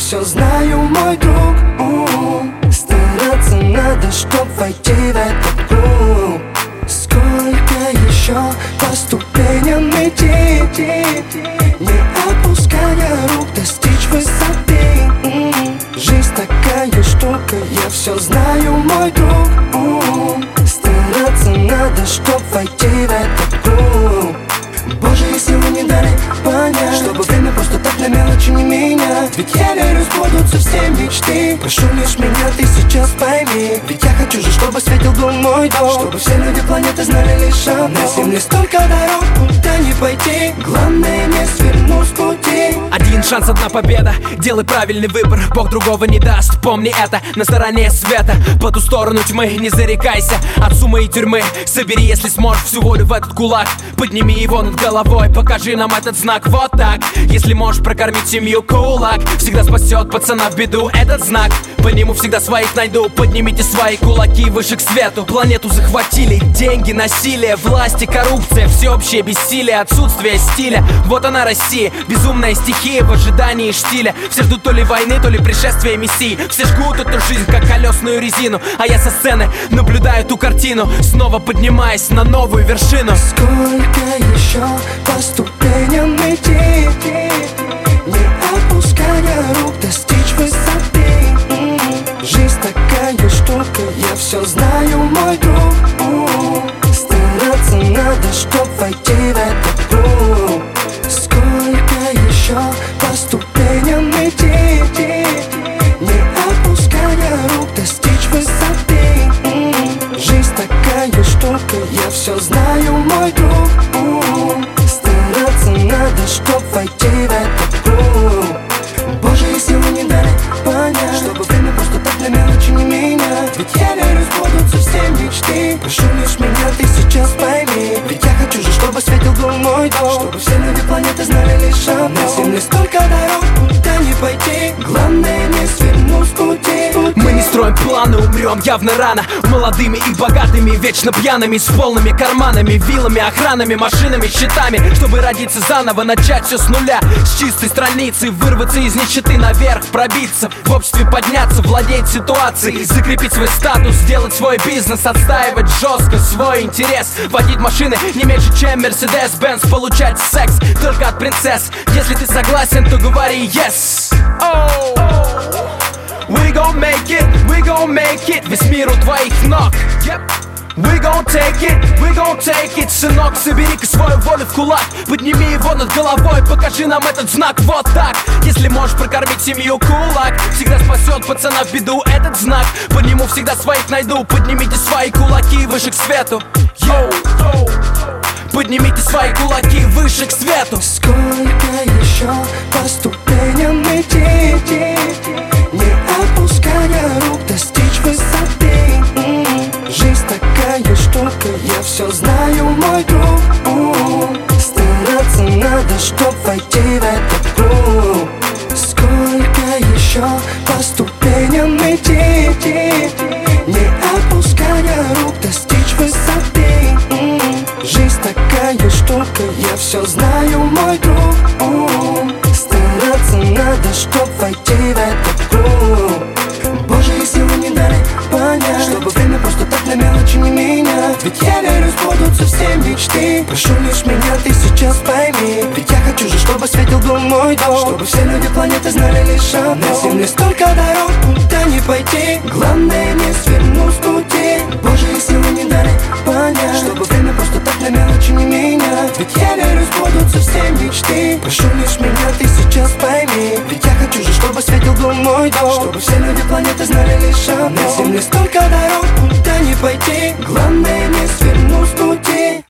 все знаю, мой друг. Стараться надо, чтоб войти в этот круг. Сколько еще по ступеням идти, не опуская рук, достичь высоты. Жизнь такая штука, я все знаю, мой друг. Стараться надо, чтоб войти в этот круг. Божьи силы не дали понять, чтобы время просто так на мелочи не менять. Ведь я верю, сбудутся все мечты. Прошу лишь меня, ты сейчас пойми. Ведь я хочу же, чтобы светил дом мой дом, чтобы все люди планеты знали лишь одно: на земле столько дорог, куда не пойти. Главное не свернуть с пути. Один шанс, одна победа. Делай правильный выбор, Бог другого не даст. Помни это, на стороне света, по ту сторону тьмы. Не зарекайся от суммы и тюрьмы. Собери, если сможешь, всю волю в этот кулак. Подними его над головой, покажи нам этот знак. Вот так. Если можешь прокормить семью, кулак всегда спасет пацана в беду. Этот знак, по нему всегда своих найду. Поднимите свои кулаки выше к свету. Планету захватили деньги, насилие, власть и коррупция, всеобщее бессилие, отсутствие стиля. Вот она, Россия, безумная стихия в ожидании штиля. Все ждут то ли войны, то ли пришествия мессии. Все жгут эту жизнь, как колесную резину, а я со сцены наблюдаю ту картину, снова поднимаясь на новую вершину. Сколько еще по ступеням идти, не опуская рук, достичь высоты. Жизнь такая штука, я все знаю, мой друг. Стараться надо, чтоб войти в этот круг. Сколько еще по ступеням идти, не опуская рук, достичь высоты. Жизнь такая штука, я все знаю, мой друг. Стараться надо, чтоб войти в этот круг. Божьи силы не дали понять, чтобы время просто так на мелочи не менять. Ведь я верю, сбудутся все мечты. Прошу лишь меня, ты сейчас пойми. Ведь я хочу же, чтобы светил дом мой дом, чтобы все люди планеты знали лишь одно: на земле столько дорог, куда не пойти. Главное не свернуть с пути. Мы не строим планы, умрем явно рано. Молодыми и богатыми, вечно пьяными, с полными карманами, виллами, охранами, машинами, счетами. Чтобы родиться заново, начать все с нуля, с чистой страницы, вырваться из нищеты наверх, пробиться, в обществе подняться, владеть ситуацией, закрепить свой статус, сделать свой бизнес, отстаивать жестко свой интерес, водить машины не меньше, чем Mercedes-Benz, получать секс только от принцесс. Если ты согласен, то говори yes. We gon' make it, we gon' make it. Весь мир у твоих ног. We gon' take it, сынок, собери-ка свою волю в кулак. Подними его над головой, покажи нам этот знак, вот так. Если можешь прокормить семью, кулак всегда спасет пацана в беду. Этот знак, по нему всегда своих найду. Поднимите свои кулаки выше к свету. Поднимите свои кулаки выше к свету. Сколько еще по ступеням идти, не опуская рук, достичь высоты. Жизнь такая штука, я все знаю, мой друг. Стараться надо, чтоб войти в этот круг. Сколько еще по ступеням идти, не опуская рук, достичь высоты. Жизнь такая штука, я все знаю, мой друг. Стараться надо, чтоб войти в этот круг. Божьи силы не дали понять, чтобы время просто так на мелочи не менять. Ведь я верю, сбудутся все мечты. Прошу лишь меня, ты сейчас пойми. Ведь я хочу же, чтобы светил дом мой дом, чтобы все люди планеты знали лишь одно: на земле столько дорог, куда не пойти. Главное не свернуть с пути. Божьи силы не дали понять, чтобы время просто так на мелочи не менять. Ведь я верю, сбудутся все мечты. Прошу лишь меня, ты сейчас пойми. Ведь я хочу же, чтобы светил дом мой дом, чтобы все люди планеты знали лишь одно: на земле столько дорог, куда не пойти. Главное не свернуть с пути.